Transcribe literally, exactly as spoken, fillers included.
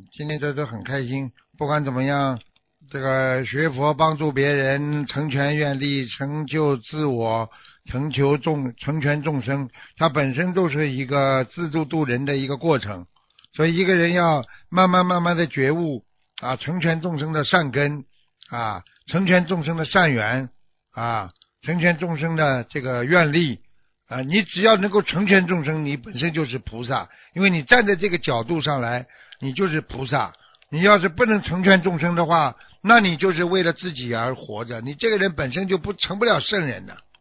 今天这都很开心，不管怎么样，这个学佛帮助别人，成全愿力，成就自我，成就众成全众生，它本身都是一个自度度人的一个过程。所以一个人要慢慢慢慢的觉悟啊，成全众生的善根啊，成全众生的善缘啊，成全众生的这个愿力啊，你只要能够成全众生，你本身就是菩萨，因为你站在这个角度上来，你就是菩萨。你要是不能成全众生的话，那你就是为了自己而活着，你这个人本身就不成不了圣人的。